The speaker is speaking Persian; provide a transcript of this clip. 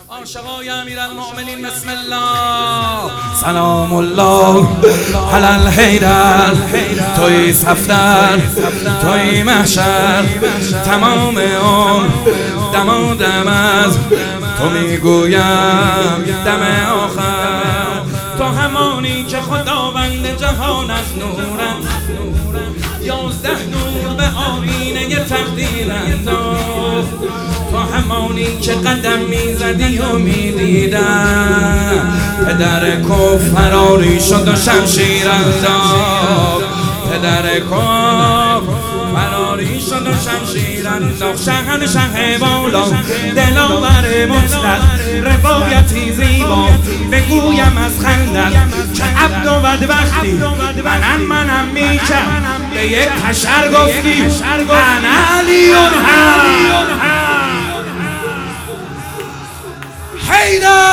عاشقای امیرالمؤمنین بسم الله سلام الله علی الحیدر توی صفدر توی محشر تمام عمر دم و دم از تو میگویم دم آخر تو همانی که خداوند جهان از نورت 11 نور به آینه تقدیر انداخت تو همانی که قدم میزدی و میدیدم پدر کفر فراری شد و شمشیر انداخت پدر کفر فراری شد و شمشیر انداخت شهنشه بالا دلاور مطلق روایتی زیبا بگویم از خندق که عبد و بدبختی منم میکرد به یک حشر گفتی انا علیون هم حیدر